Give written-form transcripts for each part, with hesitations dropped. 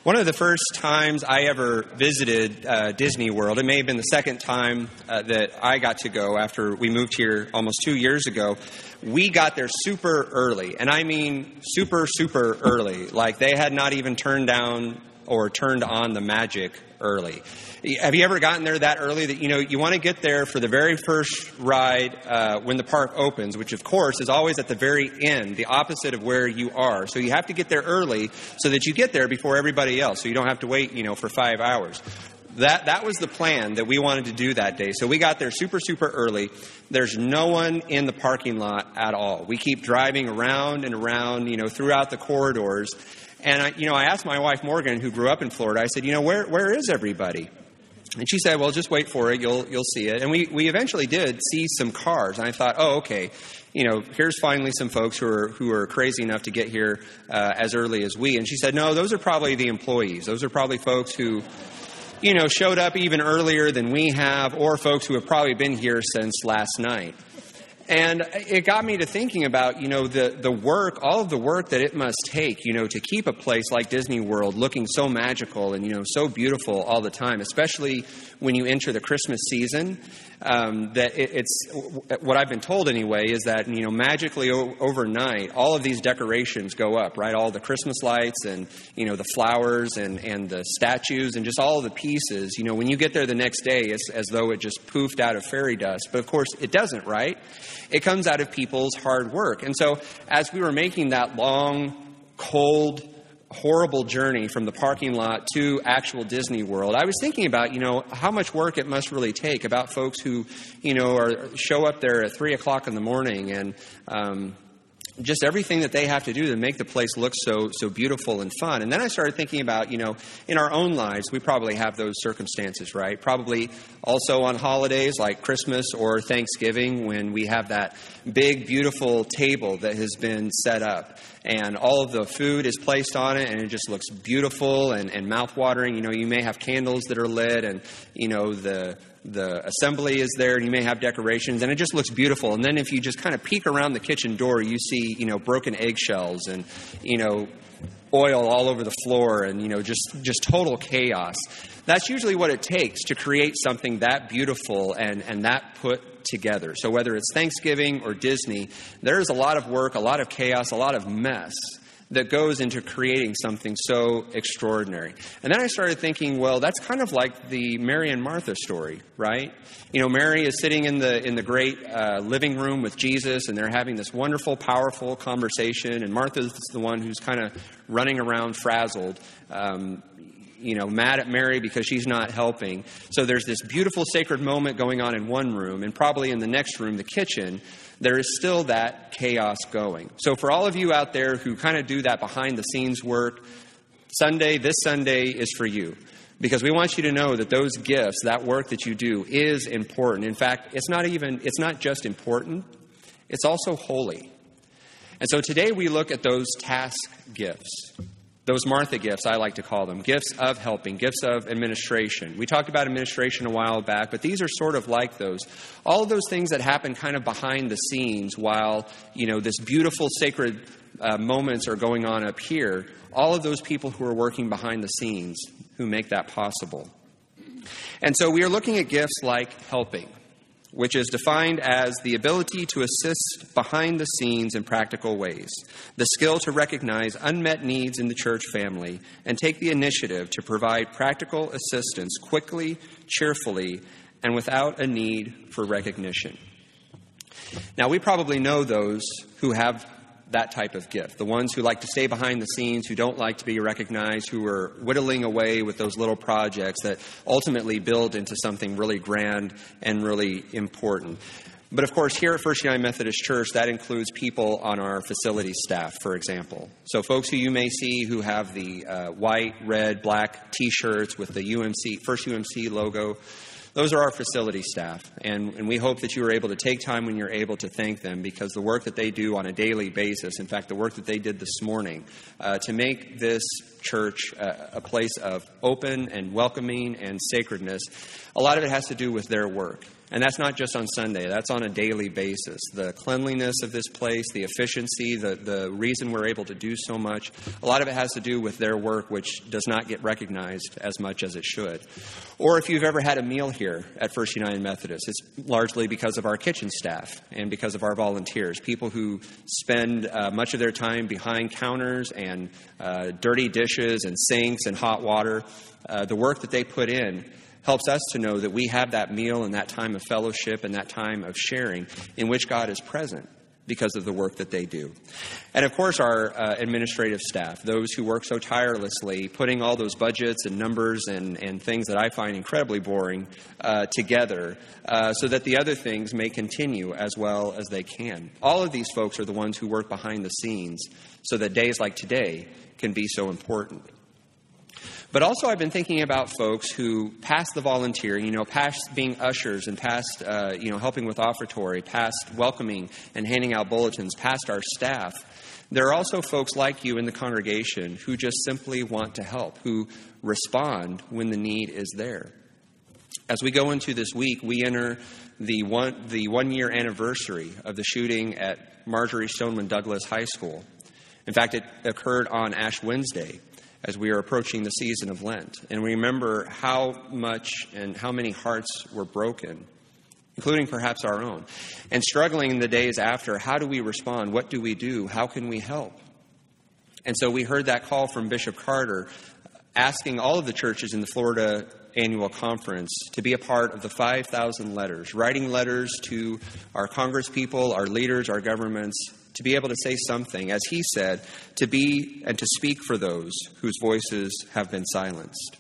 One of the first times I ever visited Disney World, it may have been the second time that I got to go after we moved here almost 2 years ago, we got there super early. And I mean super, super early. Like they had not even turned down or turned on the magic early. Have you ever gotten there that early that, you want to get there for the very first ride when the park opens, which, of course, is always at the very end, the opposite of where you are. So you have to get there early so that you get there before everybody else, so you don't have to wait, for 5 hours. That was the plan that we wanted to do that day. So we got there super, super early. There's no one in the parking lot at all. We keep driving around and around, throughout the corridors. And, I asked my wife, Morgan, who grew up in Florida, I said, where is everybody? And she said, well, just wait for it. You'll see it. And we eventually did see some cars. And I thought, oh, okay, here's finally some folks who are crazy enough to get here as early as we. And she said, no, those are probably the employees. Those are probably folks who, showed up even earlier than we have, or folks who have probably been here since last night. And it got me to thinking about, the work, all of the work that it must take, to keep a place like Disney World looking so magical and, so beautiful all the time, especially when you enter the Christmas season. That it's what I've been told anyway is that, magically overnight, all of these decorations go up, right? All the Christmas lights and, the flowers and the statues and just all of the pieces. When you get there the next day, it's as though it just poofed out of fairy dust. But of course, it doesn't, right? It comes out of people's hard work. And so as we were making that long, cold, horrible journey from the parking lot to actual Disney World, I was thinking about, how much work it must really take, about folks who, show up there at 3 o'clock in the morning and just everything that they have to do to make the place look so beautiful and fun. And then I started thinking about, in our own lives, we probably have those circumstances, right? Probably also on holidays like Christmas or Thanksgiving when we have that big, beautiful table that has been set up and all of the food is placed on it and it just looks beautiful and mouth-watering. You may have candles that are lit and, the assembly is there, and you may have decorations, and it just looks beautiful. And then if you just kind of peek around the kitchen door, you see, broken eggshells and, oil all over the floor and, just total chaos. That's usually what it takes to create something that beautiful and that put together. So whether it's Thanksgiving or Disney, there's a lot of work, a lot of chaos, a lot of mess that goes into creating something so extraordinary. And then I started thinking, well, that's kind of like the Mary and Martha story, right? Mary is sitting in the great living room with Jesus, and they're having this wonderful, powerful conversation, and Martha's the one who's kind of running around frazzled, mad at Mary because she's not helping. So there's this beautiful sacred moment going on in one room, and probably in the next room, the kitchen, there is still that chaos going. So for all of you out there who kind of do that behind-the-scenes work, this Sunday is for you. Because we want you to know that those gifts, that work that you do, is important. In fact, it's not just important, it's also holy. And so today we look at those task gifts. Those Martha gifts, I like to call them, gifts of helping, gifts of administration. We talked about administration a while back, but these are sort of like those. All of those things that happen kind of behind the scenes while, this beautiful sacred moments are going on up here. All of those people who are working behind the scenes who make that possible. And so we are looking at gifts like helping, which is defined as the ability to assist behind the scenes in practical ways, the skill to recognize unmet needs in the church family and take the initiative to provide practical assistance quickly, cheerfully, and without a need for recognition. Now, we probably know those who have that type of gift, the ones who like to stay behind the scenes, who don't like to be recognized, who are whittling away with those little projects that ultimately build into something really grand and really important. But of course, here at First United Methodist Church, that includes people on our facility staff, for example. So folks who you may see who have the white, red, black T-shirts with the First UMC logo, those are our facility staff, and we hope that you are able to take time when you're able to thank them, because the work that they do on a daily basis, in fact, the work that they did this morning, to make this church a place of open and welcoming and sacredness, a lot of it has to do with their work. And that's not just on Sunday. That's on a daily basis. The cleanliness of this place, the efficiency, the reason we're able to do so much, a lot of it has to do with their work, which does not get recognized as much as it should. Or if you've ever had a meal here at First United Methodist, it's largely because of our kitchen staff and because of our volunteers, people who spend much of their time behind counters and dirty dishes and sinks and hot water. The work that they put in helps us to know that we have that meal and that time of fellowship and that time of sharing in which God is present because of the work that they do. And of course, our administrative staff, those who work so tirelessly, putting all those budgets and numbers and things that I find incredibly boring together so that the other things may continue as well as they can. All of these folks are the ones who work behind the scenes so that days like today can be so important. But also I've been thinking about folks who, past the volunteering, past being ushers and past, helping with offertory, past welcoming and handing out bulletins, past our staff. There are also folks like you in the congregation who just simply want to help, who respond when the need is there. As we go into this week, we enter the one-year anniversary of the shooting at Marjory Stoneman Douglas High School. In fact, it occurred on Ash Wednesday, as we are approaching the season of Lent. And we remember how much and how many hearts were broken, including perhaps our own. And struggling in the days after, how do we respond? What do we do? How can we help? And so we heard that call from Bishop Carter asking all of the churches in the Florida Annual Conference to be a part of the 5,000 letters, writing letters to our congresspeople, our leaders, our governments, to be able to say something, as he said, to be and to speak for those whose voices have been silenced.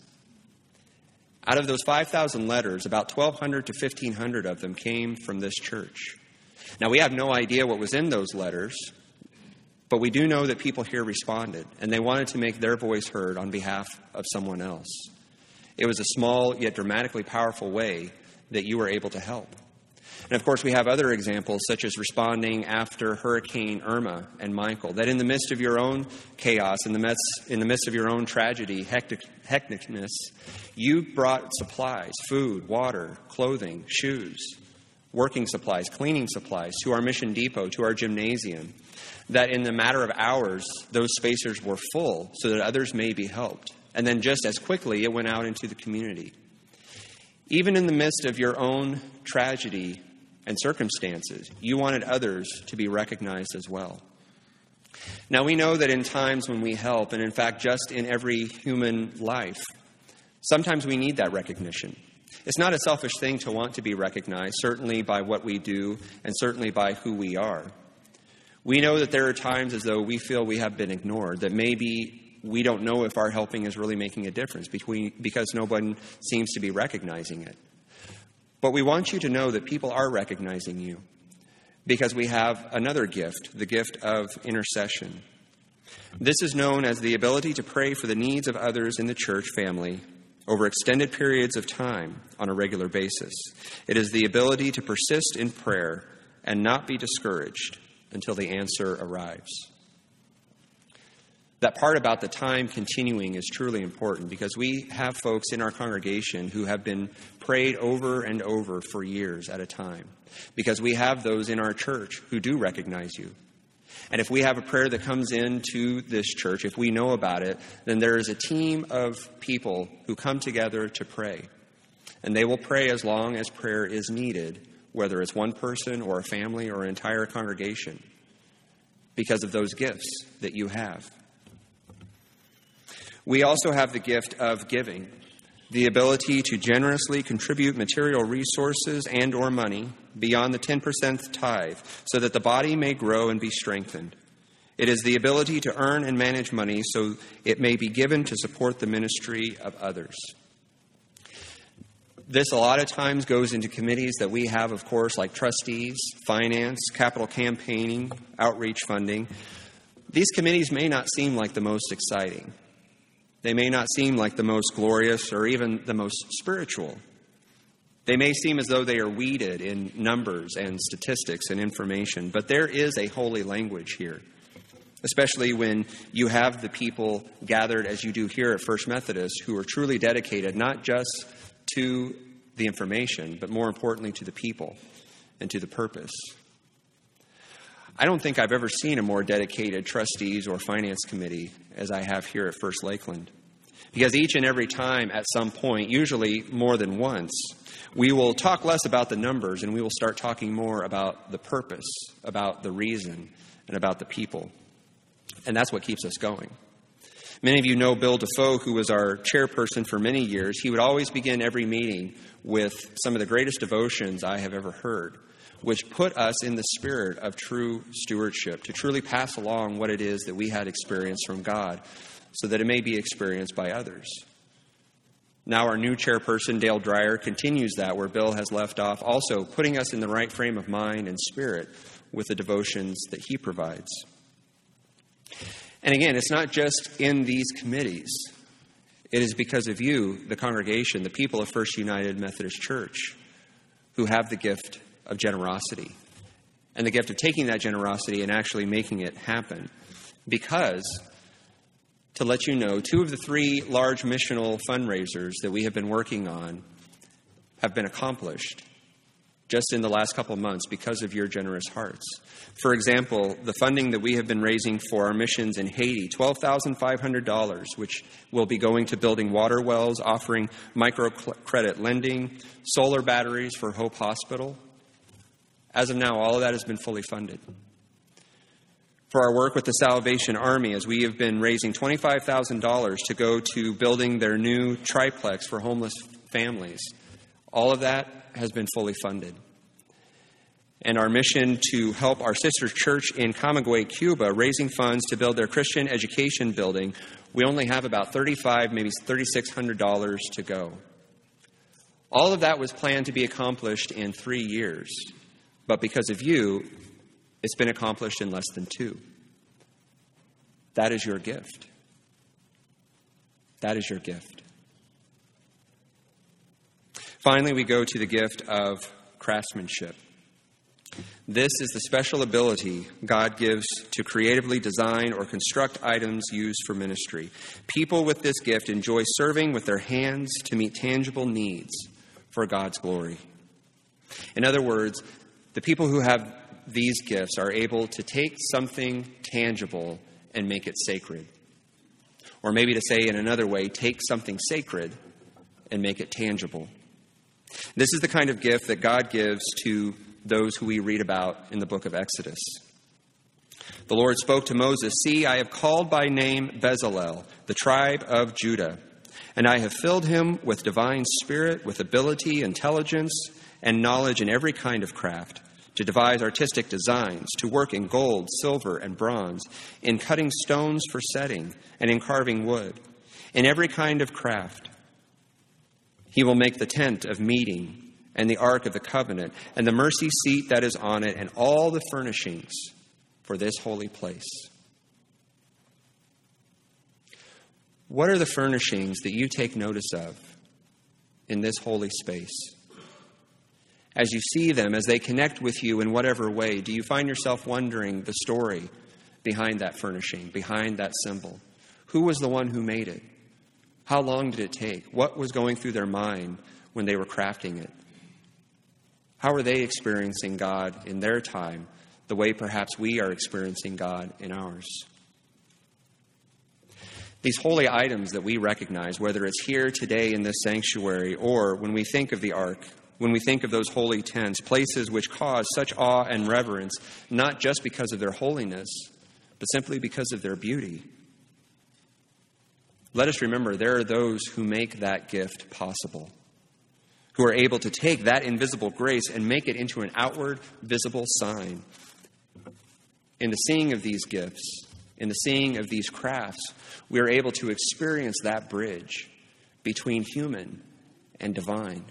Out of those 5,000 letters, about 1,200 to 1,500 of them came from this church. Now, we have no idea what was in those letters, but we do know that people here responded, and they wanted to make their voice heard on behalf of someone else. It was a small yet dramatically powerful way that you were able to help. And of course, we have other examples, such as responding after Hurricane Irma and Michael, that in the midst of your own chaos, in the midst of your own tragedy, hecticness, you brought supplies, food, water, clothing, shoes, working supplies, cleaning supplies to our mission depot, to our gymnasium, that in the matter of hours, those spacers were full so that others may be helped. And then just as quickly, it went out into the community. Even in the midst of your own tragedy and circumstances, you wanted others to be recognized as well. Now, we know that in times when we help, and in fact, just in every human life, sometimes we need that recognition. It's not a selfish thing to want to be recognized, certainly by what we do and certainly by who we are. We know that there are times as though we feel we have been ignored, that maybe we don't know if our helping is really making a difference because no one seems to be recognizing it. But we want you to know that people are recognizing you because we have another gift, the gift of intercession. This is known as the ability to pray for the needs of others in the church family over extended periods of time on a regular basis. It is the ability to persist in prayer and not be discouraged until the answer arrives. That part about the time continuing is truly important because we have folks in our congregation who have been prayed over and over for years at a time. Because we have those in our church who do recognize you. And if we have a prayer that comes into this church, if we know about it, then there is a team of people who come together to pray. And they will pray as long as prayer is needed, whether it's one person or a family or an entire congregation, because of those gifts that you have. We also have the gift of giving, the ability to generously contribute material resources and or money beyond the 10% tithe so that the body may grow and be strengthened. It is the ability to earn and manage money so it may be given to support the ministry of others. This a lot of times goes into committees that we have, of course, like trustees, finance, capital campaigning, outreach funding. These committees may not seem like the most exciting. They may not seem like the most glorious or even the most spiritual. They may seem as though they are weeded in numbers and statistics and information, but there is a holy language here, especially when you have the people gathered as you do here at First Methodist who are truly dedicated not just to the information, but more importantly to the people and to the purpose. I don't think I've ever seen a more dedicated trustees or finance committee as I have here at First Lakeland. Because each and every time at some point, usually more than once, we will talk less about the numbers and we will start talking more about the purpose, about the reason, and about the people. And that's what keeps us going. Many of you know Bill Defoe, who was our chairperson for many years. He would always begin every meeting with some of the greatest devotions I have ever heard, which put us in the spirit of true stewardship, to truly pass along what it is that we had experienced from God, so that it may be experienced by others. Now our new chairperson, Dale Dreyer, continues that where Bill has left off, also putting us in the right frame of mind and spirit with the devotions that he provides. And again, it's not just in these committees. It is because of you, the congregation, the people of First United Methodist Church, who have the gift of generosity and the gift of taking that generosity and actually making it happen. Because, to let you know, 2 of the 3 large missional fundraisers that we have been working on have been accomplished just in the last couple of months because of your generous hearts. For example, the funding that we have been raising for our missions in Haiti, $12,500, which will be going to building water wells, offering microcredit lending, solar batteries for Hope Hospital. As of now, all of that has been fully funded. For our work with the Salvation Army, as we have been raising $25,000 to go to building their new triplex for homeless families, all of that has been fully funded. And our mission to help our sister church in Camagüey, Cuba, raising funds to build their Christian education building, we only have about $3,500, maybe $3,600 to go. All of that was planned to be accomplished in 3 years. But because of you, it's been accomplished in less than 2. That is your gift. That is your gift. Finally, we go to the gift of craftsmanship. This is the special ability God gives to creatively design or construct items used for ministry. People with this gift enjoy serving with their hands to meet tangible needs for God's glory. In other words, the people who have these gifts are able to take something tangible and make it sacred. Or maybe to say in another way, take something sacred and make it tangible. This is the kind of gift that God gives to those who we read about in the book of Exodus. The Lord spoke to Moses, "See, I have called by name Bezalel, the tribe of Judah, and I have filled him with divine spirit, with ability, intelligence, and knowledge in every kind of craft, to devise artistic designs, to work in gold, silver, and bronze, in cutting stones for setting, and in carving wood, in every kind of craft. He will make the tent of meeting, and the ark of the covenant, and the mercy seat that is on it, and all the furnishings for this holy place." What are the furnishings that you take notice of in this holy space? As you see them, as they connect with you in whatever way, do you find yourself wondering the story behind that furnishing, behind that symbol? Who was the one who made it? How long did it take? What was going through their mind when they were crafting it? How are they experiencing God in their time, the way perhaps we are experiencing God in ours? These holy items that we recognize, whether it's here today in this sanctuary or when we think of the ark, when we think of those holy tents, places which cause such awe and reverence, not just because of their holiness, but simply because of their beauty. Let us remember there are those who make that gift possible, who are able to take that invisible grace and make it into an outward, visible sign. In the seeing of these gifts, in the seeing of these crafts, we are able to experience that bridge between human and divine.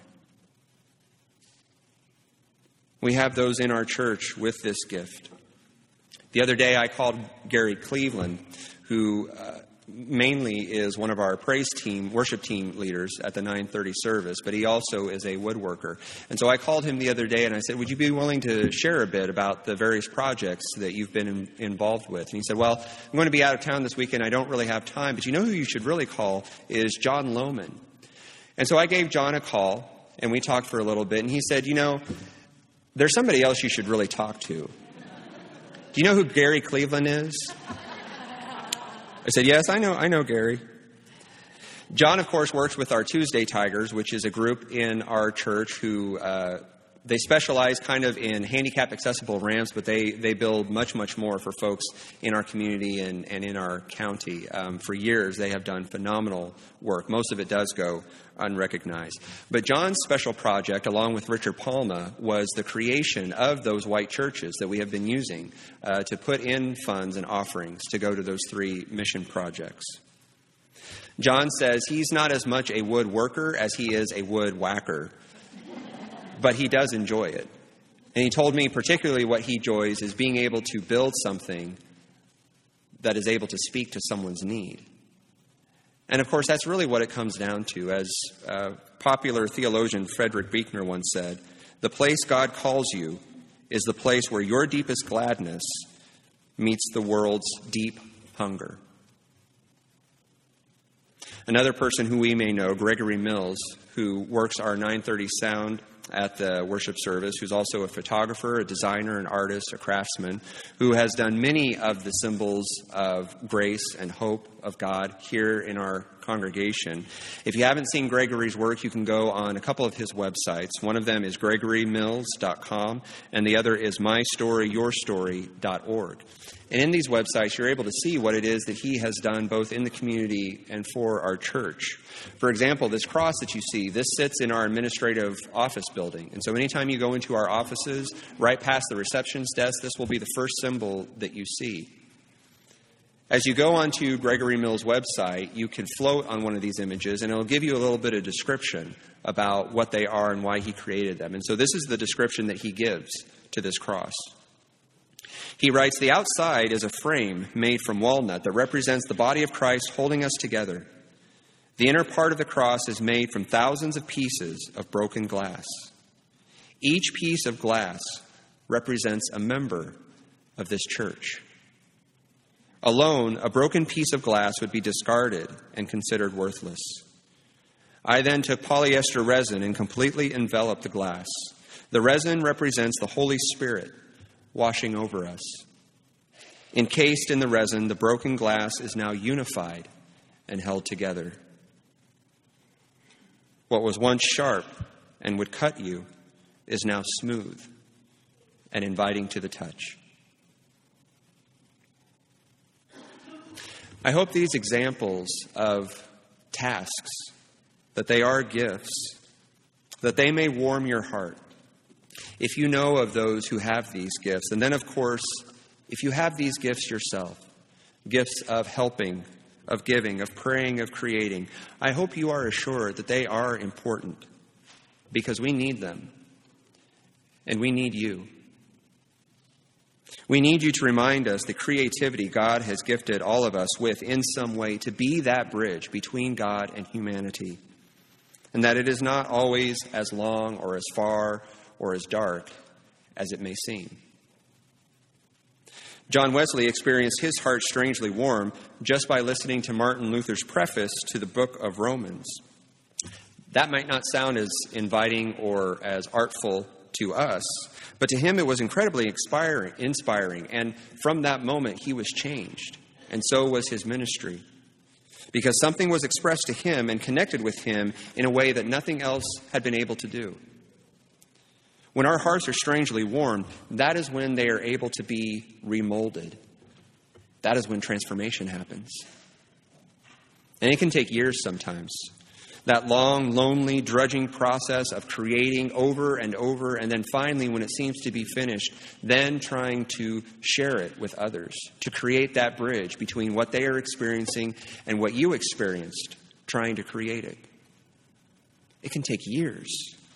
We have those in our church with this gift. The other day I called Gary Cleveland, who mainly is one of our praise team, worship team leaders at the 9:30 service, but he also is a woodworker. And so I called him the other day and I said, "Would you be willing to share a bit about the various projects that you've been involved with?" And he said, "Well, I'm going to be out of town this weekend. I don't really have time, but you know who you should really call is John Lohman." And so I gave John a call, and we talked for a little bit, and he said, there's somebody else you should really talk to. Do you know who Gary Cleveland is? I said, yes, I know Gary. John, of course, works with our Tuesday Tigers, which is a group in our church who they specialize kind of in handicap accessible ramps, but they build much, much more for folks in our community and in our county. For years, they have done phenomenal work. Most of it does go unrecognized. But John's special project, along with Richard Palma, was the creation of those white churches that we have been using to put in funds and offerings to go to those 3 mission projects. John says he's not as much a wood worker as he is a wood whacker, but he does enjoy it. And he told me particularly what he enjoys is being able to build something that is able to speak to someone's need. And of course, that's really what it comes down to. As popular theologian Frederick Buechner once said, the place God calls you is the place where your deepest gladness meets the world's deep hunger. Another person who we may know, Gregory Mills, who works our 930 sound at the worship service, who's also a photographer, a designer, an artist, a craftsman, who has done many of the symbols of grace and hope of God here in our congregation. If you haven't seen Gregory's work, you can go on a couple of his websites. One of them is gregorymills.com, and the other is mystoryyourstory.org. And in these websites, you're able to see what it is that he has done both in the community and for our church. For example, this cross that you see, this sits in our administrative office building. And so anytime you go into our offices, right past the receptionist desk, this will be the first symbol that you see. As you go onto Gregory Mills' website, you can float on one of these images, and it'll give you a little bit of description about what they are and why he created them. And so this is the description that he gives to this cross. He writes, the outside is a frame made from walnut that represents the body of Christ holding us together. The inner part of the cross is made from thousands of pieces of broken glass. Each piece of glass represents a member of this church. Alone, a broken piece of glass would be discarded and considered worthless. I then took polyester resin and completely enveloped the glass. The resin represents the Holy Spirit washing over us. Encased in the resin, the broken glass is now unified and held together. What was once sharp and would cut you is now smooth and inviting to the touch. I hope these examples of tasks, that they are gifts, that they may warm your heart. If you know of those who have these gifts, and then, of course, if you have these gifts yourself, gifts of helping, of giving, of praying, of creating, I hope you are assured that they are important because we need them, and we need you. We need you to remind us that creativity God has gifted all of us with in some way to be that bridge between God and humanity, and that it is not always as long or as far or as dark as it may seem. John Wesley experienced his heart strangely warm just by listening to Martin Luther's preface to the book of Romans. That might not sound as inviting or as artful to us, but to him it was incredibly inspiring. And from that moment, he was changed, and so was his ministry, because something was expressed to him and connected with him in a way that nothing else had been able to do. When our hearts are strangely warm, that is when they are able to be remolded. That is when transformation happens. And it can take years sometimes. That long, lonely, drudging process of creating over and over, and then finally, when it seems to be finished, then trying to share it with others, to create that bridge between what they are experiencing and what you experienced trying to create it. It can take years.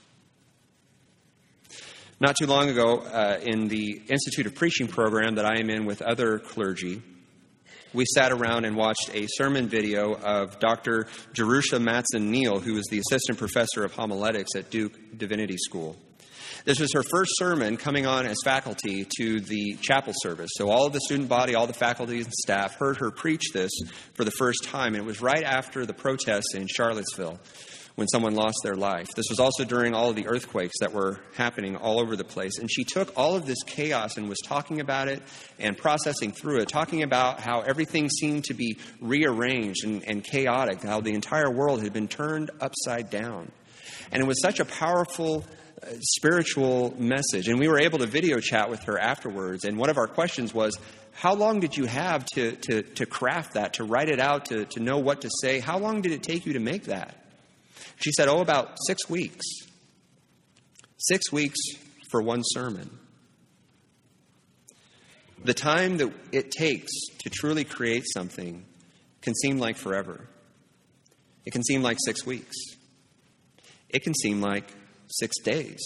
Not too long ago, in the Institute of Preaching program that I am in with other clergy, we sat around and watched a sermon video of Dr. Jerusha Matson-Neal, who is the assistant professor of homiletics at Duke Divinity School. This was her first sermon coming on as faculty to the chapel service. So all of the student body, all the faculty and staff heard her preach this for the first time. And it was right after the protests in Charlottesville, when someone lost their life. This was also during all of the earthquakes that were happening all over the place. And she took all of this chaos and was talking about it and processing through it, talking about how everything seemed to be rearranged and chaotic, how the entire world had been turned upside down. And it was such a powerful spiritual message. And we were able to video chat with her afterwards. And one of our questions was, how long did you have to craft that, to write it out, to know what to say? How long did it take you to make that? She said, about 6 weeks. 6 weeks for one sermon. The time that it takes to truly create something can seem like forever. It can seem like 6 weeks. It can seem like 6 days.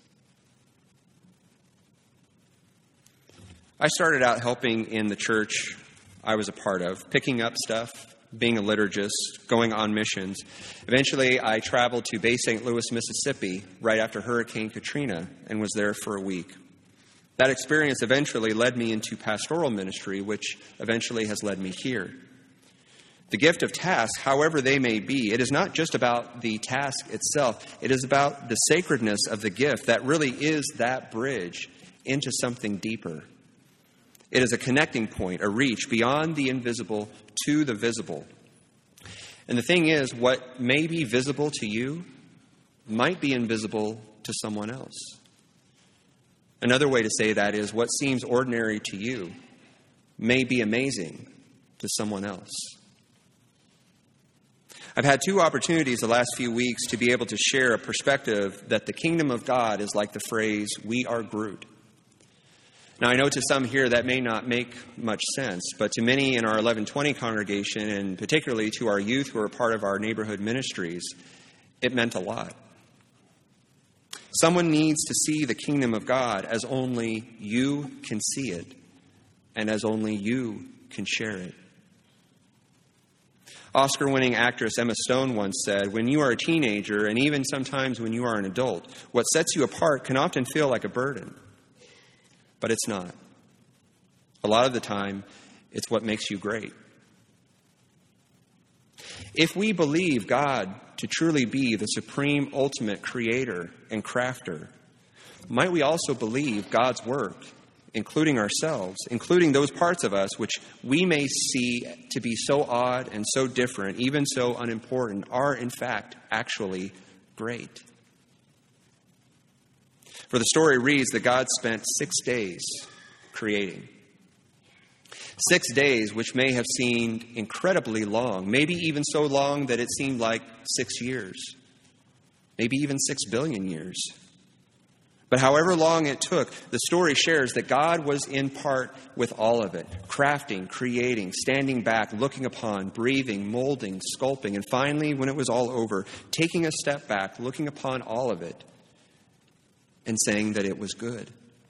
I started out helping in the church I was a part of, picking up stuff, being a liturgist, going on missions. Eventually, I traveled to Bay St. Louis, Mississippi, right after Hurricane Katrina, and was there for a week. That experience eventually led me into pastoral ministry, which eventually has led me here. The gift of tasks, however they may be, it is not just about the task itself. It is about the sacredness of the gift that really is that bridge into something deeper. It is a connecting point, a reach beyond the invisible to the visible. And the thing is, what may be visible to you might be invisible to someone else. Another way to say that is, what seems ordinary to you may be amazing to someone else. I've had 2 opportunities the last few weeks to be able to share a perspective that the kingdom of God is like the phrase, "We are Groot." Now, I know to some here that may not make much sense, but to many in our 1120 congregation, and particularly to our youth who are part of our neighborhood ministries, it meant a lot. Someone needs to see the kingdom of God as only you can see it, and as only you can share it. Oscar-winning actress Emma Stone once said, "When you are a teenager, and even sometimes when you are an adult, what sets you apart can often feel like a burden. But it's not. A lot of the time, it's what makes you great." If we believe God to truly be the supreme, ultimate creator and crafter, might we also believe God's work, including ourselves, including those parts of us which we may see to be so odd and so different, even so unimportant, are in fact actually great? For the story reads that God spent 6 days creating. 6 days which may have seemed incredibly long, maybe even so long that it seemed like 6 years, maybe even 6 billion years. But however long it took, the story shares that God was in part with all of it, crafting, creating, standing back, looking upon, breathing, molding, sculpting, and finally, when it was all over, taking a step back, looking upon all of it, and saying that it was good.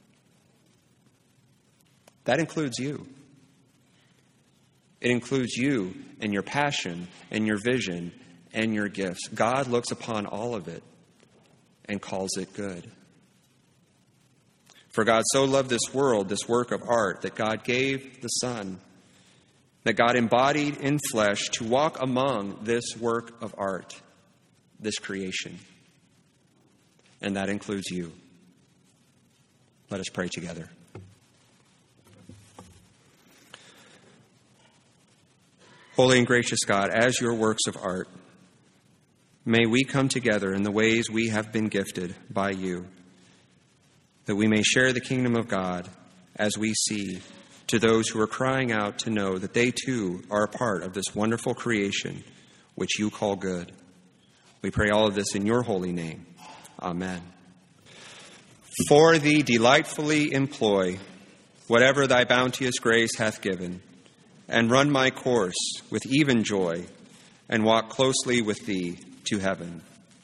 That includes you. It includes you and your passion and your vision and your gifts. God looks upon all of it and calls it good. For God so loved this world, this work of art, that God gave the Son, that God embodied in flesh to walk among this work of art, this creation. And that includes you. Let us pray together. Holy and gracious God, as your works of art, may we come together in the ways we have been gifted by you, that we may share the kingdom of God as we see to those who are crying out to know that they too are a part of this wonderful creation which you call good. We pray all of this in your holy name. Amen. For thee delightfully employ whatever thy bounteous grace hath given, and run my course with even joy, and walk closely with thee to heaven.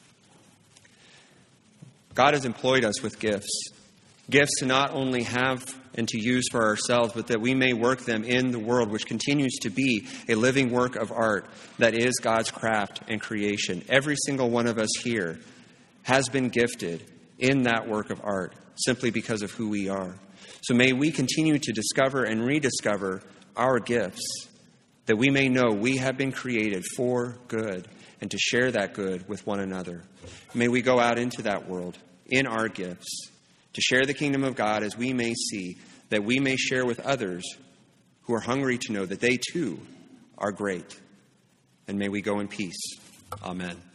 God has employed us with gifts. Gifts to not only have and to use for ourselves, but that we may work them in the world, which continues to be a living work of art that is God's craft and creation. Every single one of us here has been gifted in that work of art simply because of who we are. So may we continue to discover and rediscover our gifts, that we may know we have been created for good, and to share that good with one another. May we go out into that world in our gifts to share the kingdom of God as we may see, that we may share with others who are hungry to know that they too are great. And may we go in peace. Amen.